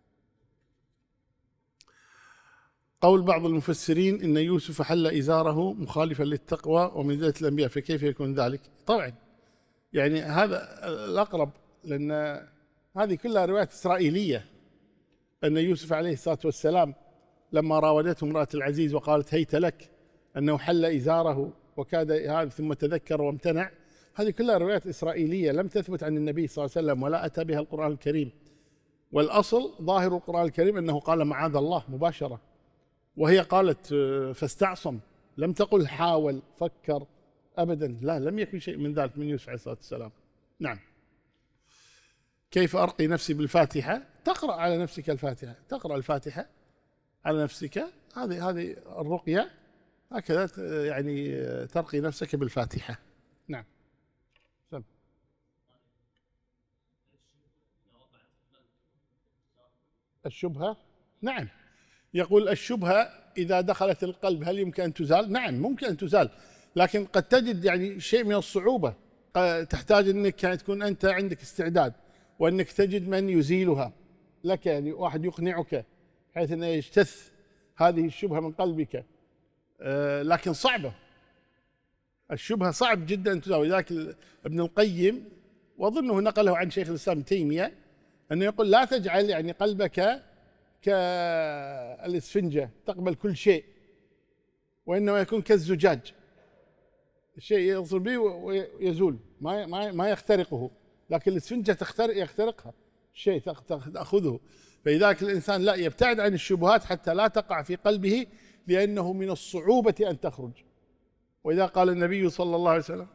قول بعض المفسرين إن يوسف حل إزاره مخالفا للتقوى ومن ذات الأنبياء، فكيف يكون ذلك؟ طبعا يعني هذا الأقرب، لأن هذه كلها روايات إسرائيلية، أن يوسف عليه الصلاة والسلام لما راودته امرأة العزيز وقالت هيت لك أنه حل إزاره وكاد هذا ثم تذكر وامتنع، هذه كلها روايات إسرائيلية لم تثبت عن النبي صلى الله عليه وسلم ولا أتى بها القرآن الكريم، والأصل ظاهر القرآن الكريم أنه قال معاذ الله مباشرة، وهي قالت فاستعصم، لم تقل حاول فكر أبدا، لا لم يكن شيء من ذلك من يوسف عليه الصلاة والسلام. نعم. كيف أرقي نفسي بالفاتحة؟ تقرأ على نفسك الفاتحة، تقرأ الفاتحة على نفسك، هذه هذه الرقية هكذا يعني ترقي نفسك بالفاتحة. نعم. سم. الشبهة نعم. يقول الشبهة إذا دخلت القلب هل يمكن أن تزال؟ نعم ممكن أن تزال، لكن قد تجد يعني شيء من الصعوبة، تحتاج أنك يعني تكون أنت عندك استعداد، وأنك تجد من يزيلها لك، يعني واحد يقنعك بحيث أنه يجتث هذه الشبهة من قلبك. آه لكن صعبة الشبهة، صعب جدا أن تزال. لذلك ابن القيم، وأظنه نقله عن شيخ الإسلام ابن تيمية، أنه يقول لا تجعل يعني قلبك كالإسفنجة تقبل كل شيء، وإنما يكون كالزجاج، الشيء يصل به ويزول، ما ما ما يخترقه، لكن الإسفنجة تخترق يخترقها الشيء تأخذه. فلذلك الإنسان لا يبتعد عن الشبهات حتى لا تقع في قلبه، لأنه من الصعوبة أن تخرج. وإذا قال النبي صلى الله عليه وسلم،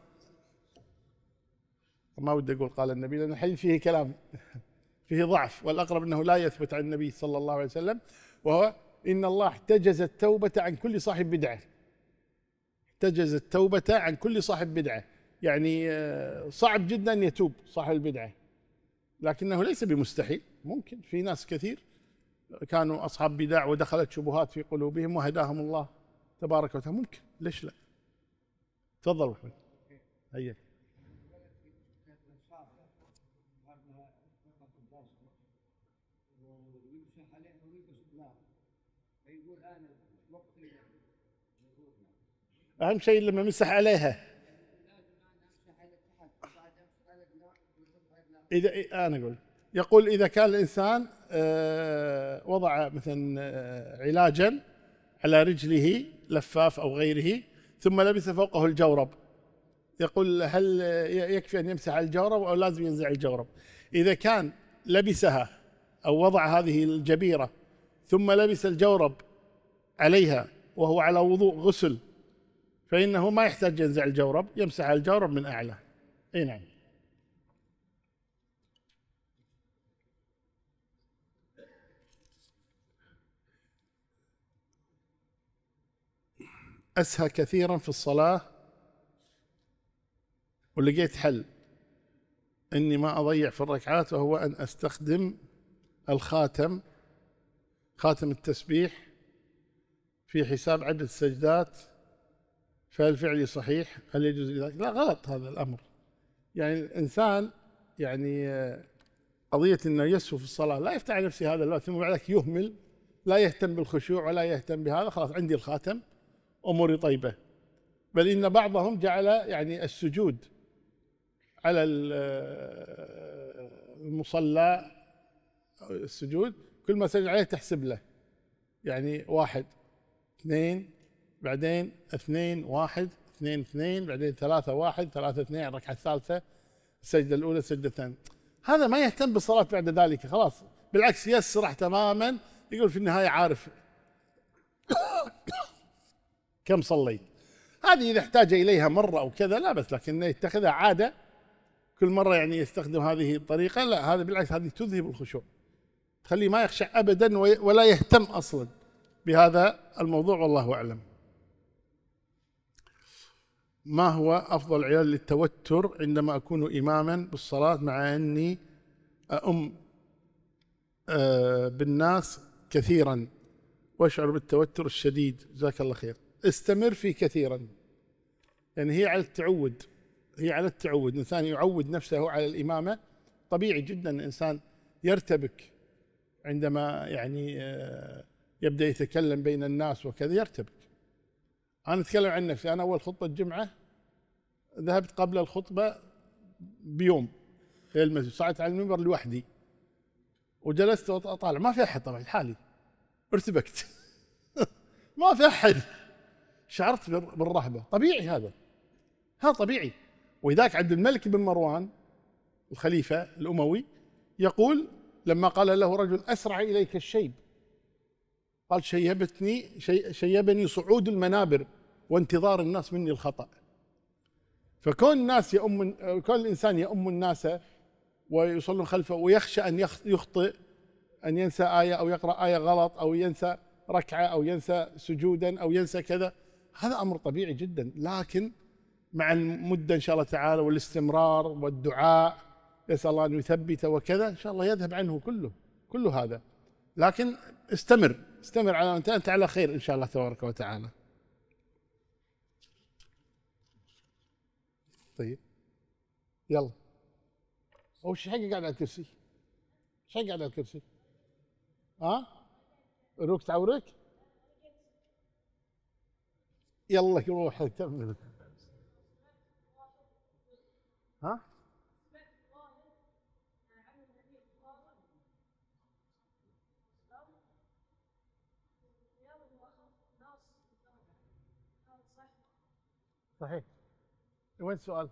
ما ودي أقول قال النبي لأن الحديث فيه كلام فيه ضعف، والأقرب أنه لا يثبت عن النبي صلى الله عليه وسلم، وهو إن الله احتجز التوبة عن كل صاحب بدعة. احتجز التوبة عن كل صاحب بدعة، يعني صعب جدا أن يتوب صاحب البدعة، لكنه ليس بمستحيل. ممكن في ناس كثير كانوا أصحاب بدع ودخلت شبهات في قلوبهم وهداهم الله تبارك وتعالى، ممكن، ليش لا؟ تفضل أحمد. هيا. أهم شيء لما مسح عليها، إذا أنا أقول يقول إذا كان الإنسان وضع مثلا علاجا على رجله لفاف أو غيره ثم لبس فوقه الجورب، يقول هل يكفي أن يمسح على الجورب أو لازم ينزع الجورب؟ إذا كان لبسها أو وضع هذه الجبيرة ثم لبس الجورب عليها وهو على وضوء غسل، فإنه ما يحتاج ينزع الجورب، يمسح على الجورب من أعلى. أي نعم. أسهى كثيرا في الصلاة ولقيت حل إني ما أضيع في الركعات، وهو أن أستخدم الخاتم، خاتم التسبيح، في حساب عدد السجدات. فهل فعلي صحيح؟ هل يجوز ذلك؟ لا، غلط هذا الأمر. يعني الإنسان يعني قضية أنه يسهو في الصلاة لا يفتح على نفسه هذا الوقت ثم بعدك يهمل، لا يهتم بالخشوع ولا يهتم بهذا، خلاص عندي الخاتم أموري طيبة. بل إن بعضهم جعل يعني السجود على المصلى، السجود كل ما سجد عليه تحسب له، يعني واحد اثنين بعدين اثنين واحد اثنين اثنين بعدين ثلاثة واحد ثلاثة اثنين، الركعة الثالثة السجدة الأولى السجدة الثانية. هذا ما يهتم بالصلاة بعد ذلك، خلاص بالعكس يسرح تماما، يقول في النهاية عارف كم صليت. هذه إذا احتاج إليها مرة أو كذا لا بس، لكن يتخذها عادة كل مرة يعني يستخدم هذه الطريقة، لا، هذا بالعكس هذه تذهب الخشوع، تخليه ما يخشع أبدا ولا يهتم أصلا بهذا الموضوع. والله أعلم. ما هو أفضل علاج للتوتر عندما أكون إماما بالصلاة مع أني أؤم بالناس كثيرا وأشعر بالتوتر الشديد؟ جزاك الله خير. استمر في كثيرا، يعني هي على التعود، هي على التعود. الإنسان يعود نفسه على الإمامة. طبيعي جدا الإنسان يرتبك عندما يعني يبدأ يتكلم بين الناس وكذا، يرتبك. أنا أتكلم عن نفسي، أنا أول خطبة جمعة ذهبت قبل الخطبة بيوم إلى المسجد، صعدت على المنبر لوحدي وجلست وأطالع، ما في أحد طبعا، لحالي، ارتبكت ما في أحد، شعرت بالرهبة. طبيعي هذا، هذا طبيعي. وذاك عبد الملك بن مروان الخليفة الأموي يقول لما قال له رجل أسرع إليك الشيب، قال شيبتني شي شيبني صعود المنابر وانتظار الناس مني الخطأ. فكون الناس يؤم، كون الإنسان يؤم الناس ويصلون خلفه ويخشى أن يخطئ، أن ينسى آية أو يقرأ آية غلط أو ينسى ركعة أو ينسى سجودا أو ينسى كذا، هذا أمر طبيعي جدا. لكن مع المدة إن شاء الله تعالى والاستمرار والدعاء، يسأل الله أن يثبت وكذا، إن شاء الله يذهب عنه كله كل هذا. لكن استمر استمر على أنت أنت على خير إن شاء الله تبارك وتعالى. طيب يلا. وش حقك قاعد على الكرسي؟ ايش قاعد على الكرسي؟ ها؟ روك تعورك؟ يلا روح كمل. ها؟ صحيح. وين السؤال؟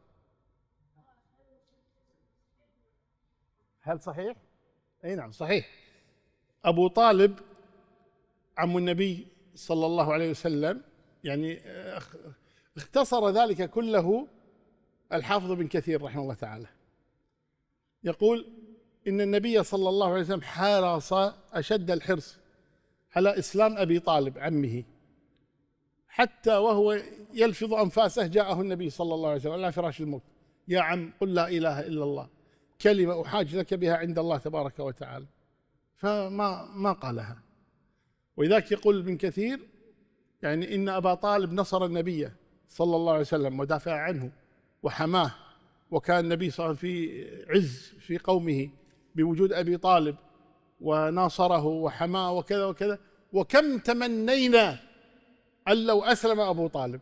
هل صحيح؟ اي نعم صحيح. ابو طالب عم النبي صلى الله عليه وسلم، يعني اختصر ذلك كله الحافظ بن كثير رحمه الله تعالى، يقول إن النبي صلى الله عليه وسلم حرص أشد الحرص على إسلام أبي طالب عمه، حتى وهو يلفظ أنفاسه جاءه النبي صلى الله عليه وسلم على فراش الموت: يا عم قل لا إله إلا الله، كلمة أحاج لك بها عند الله تبارك وتعالى. فما ما قالها. ولذلك يقول ابن كثير يعني إن أبا طالب نصر النبي صلى الله عليه وسلم ودافع عنه وحماه، وكان النبي صلى الله عليه وسلم في عز في قومه بوجود أبي طالب، وناصره وحماه وكذا وكذا. وكم تمنينا أن لو أسلم أبو طالب،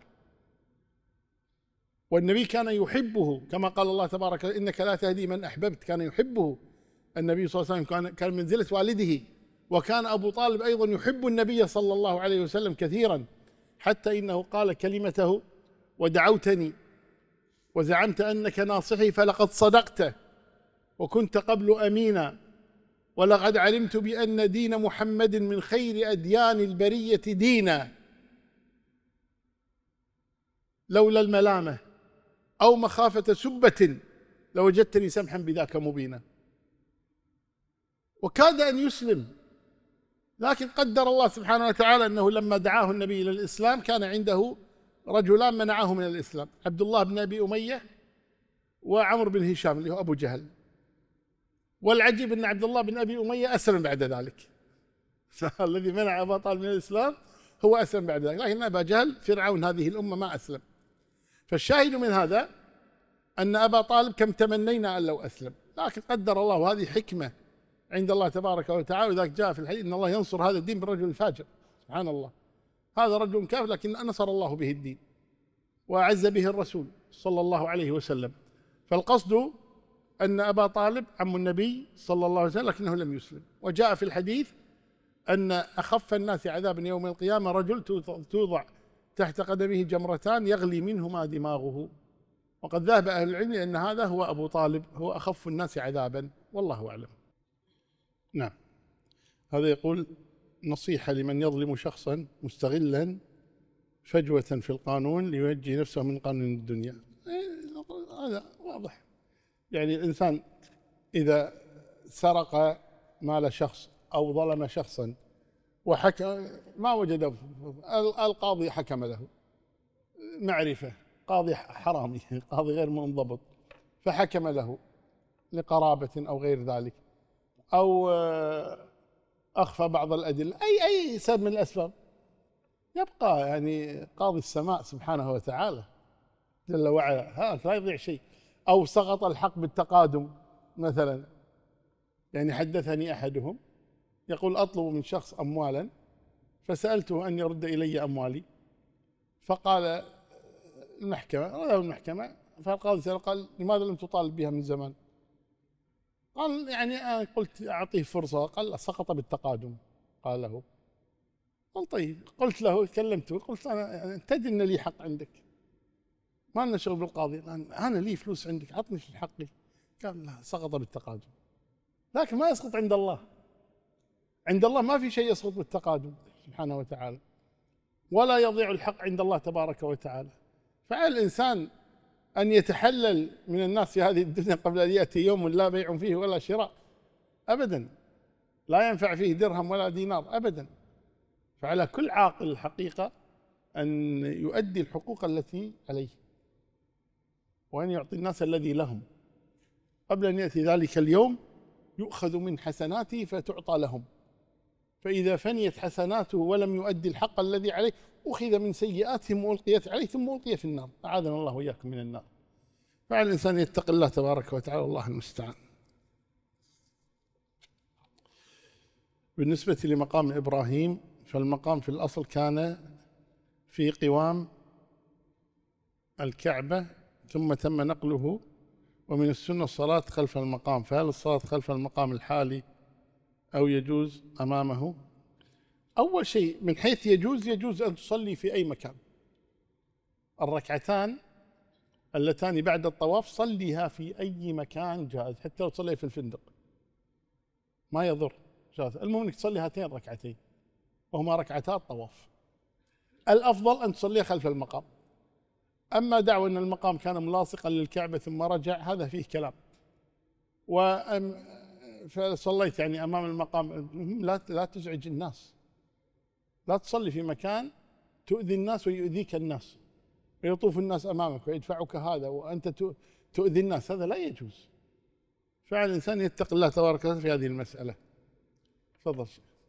والنبي كان يحبه كما قال الله تبارك: إنك لا تهدي من أحببت. كان يحبه النبي صلى الله عليه وسلم، كان كان منزلة والده. وكان أبو طالب أيضا يحب النبي صلى الله عليه وسلم كثيرا، حتى إنه قال كلمته: ودعوتني وزعمت أنك ناصحي فلقد صدقت وكنت قبل أمينا، ولقد علمت بأن دين محمد من خير أديان البرية دينا، لولا الملامة أو مخافة سبة لوجدتني سمحا بذاك مبينا. وكاد أن يسلم، لكن قدر الله سبحانه وتعالى أنه لما دعاه النبي إلى الإسلام كان عنده رجلان منعاه من الإسلام: عبد الله بن أبي أمية وعمر بن هشام اللي هو أبو جهل. والعجيب أن عبد الله بن أبي أمية أسلم بعد ذلك. الذي منع أبا طالب من الإسلام هو أسلم بعد ذلك، لكن أبا جهل فرعون هذه الأمة ما أسلم. فالشاهد من هذا أن أبا طالب كم تمنينا أن لو أسلم، لكن قدر الله، وهذه حكمة عند الله تبارك وتعالى. وذلك جاء في الحديث: إن الله ينصر هذا الدين بالرجل الفاجر. سبحان الله، هذا رجل كافر لكن نصر الله به الدين وأعز به الرسول صلى الله عليه وسلم. فالقصد أن أبا طالب عم النبي صلى الله عليه وسلم لكنه لم يسلم. وجاء في الحديث أن أخف الناس عذابا يوم القيامة رجل توضع تحت قدمه جمرتان يغلي منهما دماغه. وقد ذهب أهل العلم أن هذا هو أبو طالب، هو أخف الناس عذابا، والله أعلم. نعم. هذا يقول: نصيحة لمن يظلم شخصا مستغلا فجوة في القانون لينجي نفسه من قانون الدنيا. هذا واضح، يعني الإنسان إذا سرق مال شخص أو ظلم شخصا وحكم ما وجد، القاضي حكم له معرفة، قاضي حرامي، قاضي غير منضبط، فحكم له لقرابة أو غير ذلك، أو أخفى بعض الأدلة، أي أي سبب من الأسباب، يبقى يعني قاضي السماء سبحانه وتعالى جل وعلا، ها لا يضيع شيء. أو سقط الحق بالتقادم مثلا، يعني حدثني أحدهم يقول: أطلب من شخص أموالا فسألته أن يرد إلي أموالي، فقال المحكمة ردوا المحكمة، فالقاضي سأل قال: لماذا لم تطالب بها من زمان؟ قال: يعني أنا قلت أعطيه فرصة. قال: سقط بالتقادم. قال له. قال: طيب. قلت له، كلمته، قلت: أنا يعني تدري أن لي حق عندك، ما لنا شغل بالقاضي، أنا لي فلوس عندك، عطني في حقي. قال: لا، سقط بالتقادم. لكن ما يسقط عند الله، عند الله ما في شيء يسقط بالتقادم سبحانه وتعالى، ولا يضيع الحق عند الله تبارك وتعالى. فعلى الإنسان أن يتحلل من الناس في هذه الدنيا قبل أن يأتي يوم لا بيع فيه ولا شراء أبدا، لا ينفع فيه درهم ولا دينار أبدا. فعلى كل عاقل الحقيقة أن يؤدي الحقوق التي عليه، وأن يعطي الناس الذي لهم قبل أن يأتي ذلك اليوم يؤخذ من حسناته فتعطى لهم، فإذا فنيت حسناته ولم يؤدي الحق الذي عليه أخذ من سيئاتهم وألقيت عليه ثم ألقي في النار، أعاذنا الله وإياكم من النار. فعلى الإنسان يتقي الله تبارك وتعالى، والله المستعان. بالنسبة لمقام إبراهيم، فالمقام في الأصل كان في قوام الكعبة ثم تم نقله، ومن السنة الصلاة خلف المقام، فهل الصلاة خلف المقام الحالي أو يجوز أمامه؟ أول شيء من حيث يجوز، يجوز أن تصلي في أي مكان. الركعتان اللتان بعد الطواف صليها في أي مكان جائز، حتى لو تصلي في الفندق ما يضر، جائز. المهم أنك تصلي هاتين الركعتين وهما ركعتا الطواف. الأفضل أن تصلي خلف المقام. أما دعوى أن المقام كان ملاصقا للكعبة ثم رجع، هذا فيه كلام. وأم فصليت يعني أمام المقام، لا لا تزعج الناس، لا تصلي في مكان تؤذي الناس ويؤذيك الناس، ويطوف الناس أمامك ويدفعك هذا وأنت تؤذي الناس، هذا لا يجوز. فعلى الإنسان يتقي الله تبارك وتعالى في هذه المسألة. تفضل.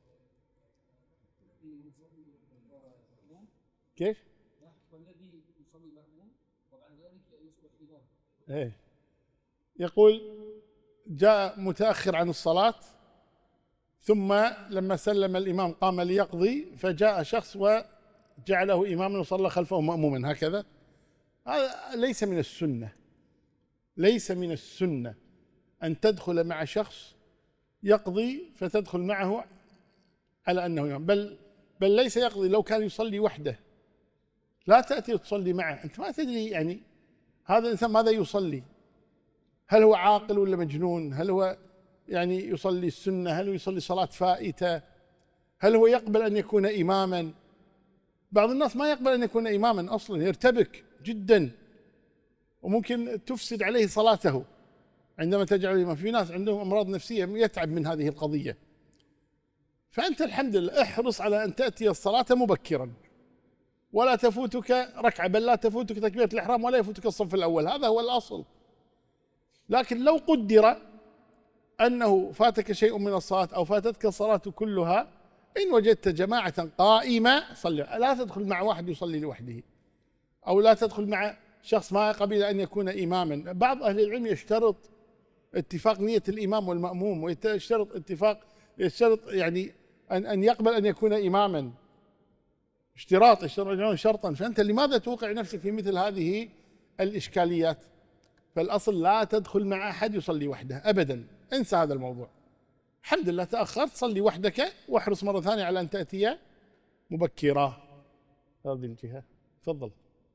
كيف؟ والذي يصلي المأموم وبعد ذلك يصبح إمام. إيه. يقول جاء متأخر عن الصلاة، ثم لما سلم الإمام قام ليقضي، فجاء شخص وجعله إماما وصلى خلفه مأموما هكذا. هذا ليس من السنة، ليس من السنة أن تدخل مع شخص يقضي فتدخل معه على أنه إمام، بل بل ليس يقضي، لو كان يصلي وحده لا تأتي وتصلي معه، أنت ما تدري يعني هذا الإنسان ماذا يصلي، هل هو عاقل ولا مجنون، هل هو يعني يصلي السنة، هل هو يصلي صلاة فائتة، هل هو يقبل أن يكون إماما. بعض الناس ما يقبل أن يكون إماما أصلا، يرتبك جدا وممكن تفسد عليه صلاته عندما تجعل إمام. في ناس عندهم أمراض نفسية يتعب من هذه القضية. فأنت الحمد لله احرص على أن تأتي الصلاة مبكرا، ولا تفوتك ركعة، بل لا تفوتك تكبيرة الإحرام ولا يفوتك الصف الأول، هذا هو الأصل. لكن لو قدر أنه فاتك شيء من الصلاة أو فاتتك الصلاة كلها، إن وجدت جماعة قائمة صلي، لا تدخل مع واحد يصلي لوحده، أو لا تدخل مع شخص ما قبل أن يكون إماما. بعض أهل العلم يشترط اتفاق نية الإمام والمأموم، ويشترط اتفاق يشترط يعني أن أن يقبل أن يكون إماما، اشتراط يشترطون شرطا. فأنت لماذا توقع نفسك في مثل هذه الإشكاليات؟ فالأصل لا تدخل مع أحد يصلي وحده أبدا، انسى هذا الموضوع. الحمد لله تأخرت، صلي وحدك، واحرص مرة ثانية على أن تأتي مبكرا. هذه الجهة. تفضل.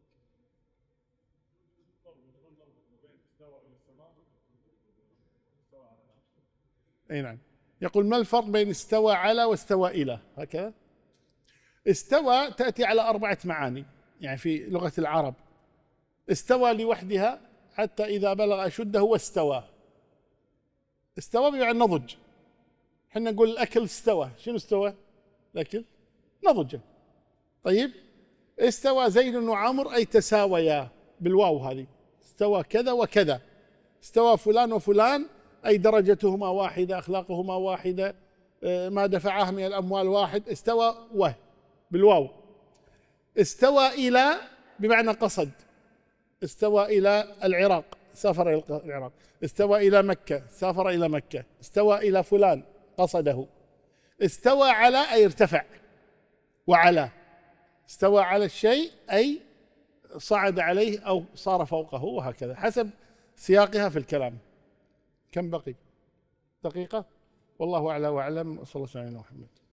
أي نعم. يقول ما الفرق بين استوى على واستوى إلى؟ هكذا. استوى تأتي على أربعة معاني يعني في لغة العرب. استوى لوحدها حتى إذا بلغ أشده واستوى. استوى بمعنى نضج. احنا نقول الأكل استوى، شنو استوى؟ الأكل نضج. طيب استوى زيد وعمر أي تساويا بالواو، هذه استوى كذا وكذا. استوى فلان وفلان أي درجتهما واحدة، أخلاقهما واحدة، ما دفعاه من الأموال واحد. استوى و بالواو. استوى إلى بمعنى قصد. استوى إلى العراق سافر إلى العراق. استوى إلى مكة سافر إلى مكة. استوى إلى فلان قصده. استوى على أي ارتفع وعلى. استوى على الشيء أي صعد عليه أو صار فوقه، وهكذا حسب سياقها في الكلام. كم بقي؟ دقيقة. والله أعلى وأعلم. صلى الله عليه وسلم.